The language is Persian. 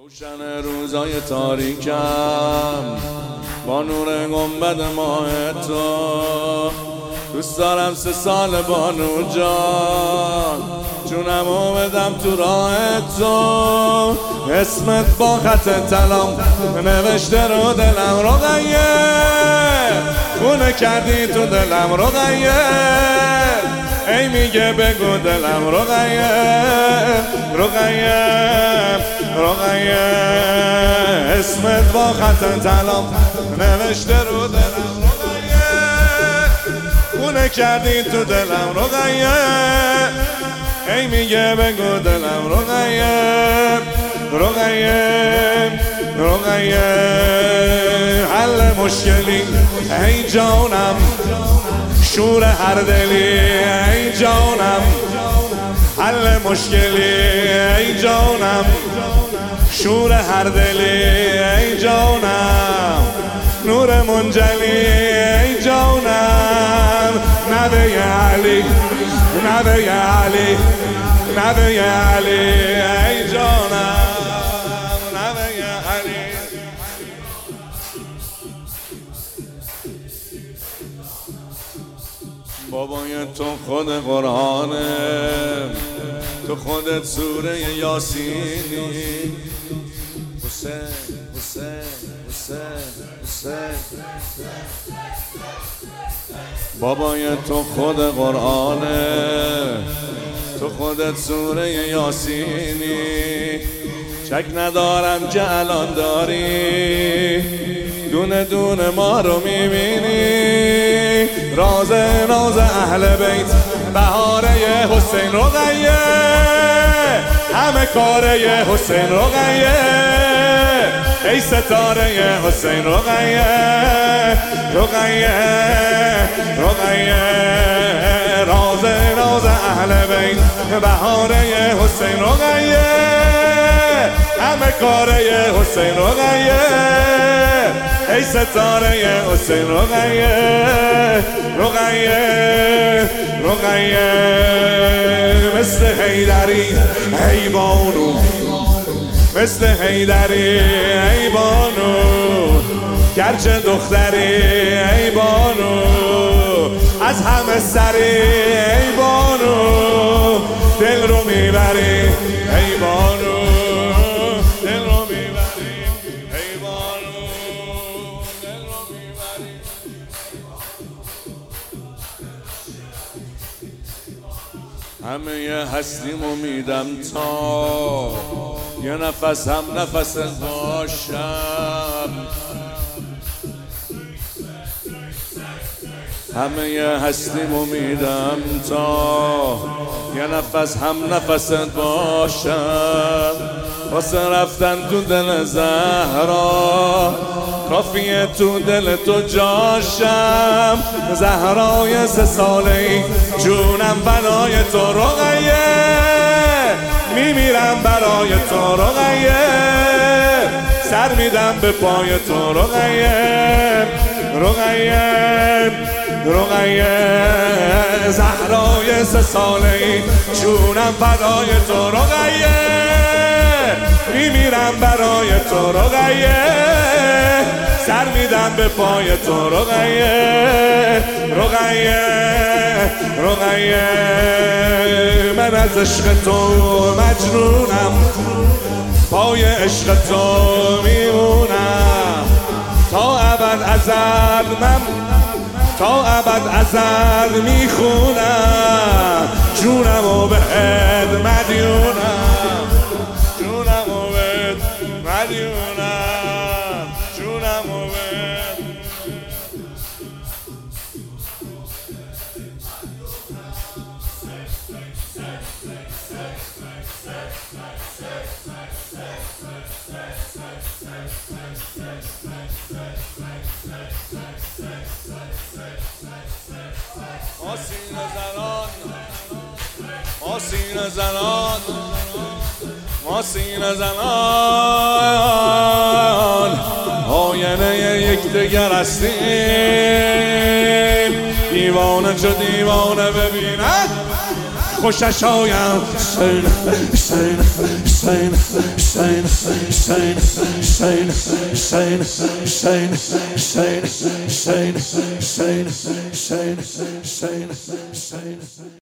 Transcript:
روشن روزای تاریکم با نور گنبد ماه تو، دوست دارم 3 سال بانو جان جونمو بدم تو راه تو. اسمت با خط طلام نوشته رو دلم رقیه، خونه کردی تو دلم رقیه، ای میگه بگو دلم رقیه رقیه رقیه. اسمت با خط طلام نوشته رو دلم رقیه، خونه کردی تو دلم رقیه، ای میگه بگو دلم رقیه رقیه رقیه. حل مشکلی ای جانم، شور هر دلی ای جانم، حل مشکلی ای جانم، شور هر دلی ای جانم، نور منجلی ای جانم. نبی علی نبی علی نبی علی ای جانم، نبی علی. بابای تو خود قرآنه، تو خودت سوره یاسینی. حسین حسین حسین حسین. بابای تو خود قرآنه، تو خودت سوره یاسینی. شک ندارم که الان داری دونه دونه ما رو میبینی. راز ناز اهل بیت بهاره حسین رقیه، همه کاره حسین رقیه، ای ستاره حسین رقیه رقیه رقیه. راز ناز اهل بیت بهاره حسین رقیه، همه کاره حسین رقیه، ای ستاره حسین رقیه رقیه رقیه. مثل حیدری ای بانو، مثل حیدری ای بانو، گرچه دختری ای بانو، از همه سری ای بانو، دل رو میبری ای بانو، دل رو میبری ای بانو، دل رو میبری. همه هستیمو میدم تا یه نفس هم نفس باشم، همه هستیمو میدم تا یه نفس هم نفس باشم. واسه رفتن تو دل زهرا کافیه تو دل تو جاشم. زهرای 3 ساله‌ای جونم بنای تو رقیه، میمیرم برای تو رقیه، سر میدم به پای تو رقیه رقیه رقیه. زهرای 3 ساله‌ای جونم فدای تو رقیه، میمیرم برای تو رقیه، سر میدم به پای تو رقیه رقیه رقیه. من از عشق تو مجنونم، پای عشق تو میمونم، تا ابد ازل من تا ابد ازل میخونم، جونمو بهت مدیونم، جونمو بهت مدیونم، جونمو بهت. ما سینه زنان ما سینه زنان آینه یکدیگر هستیم. دیوانه چو دیوانه ببیند خوشش آیم. Shane.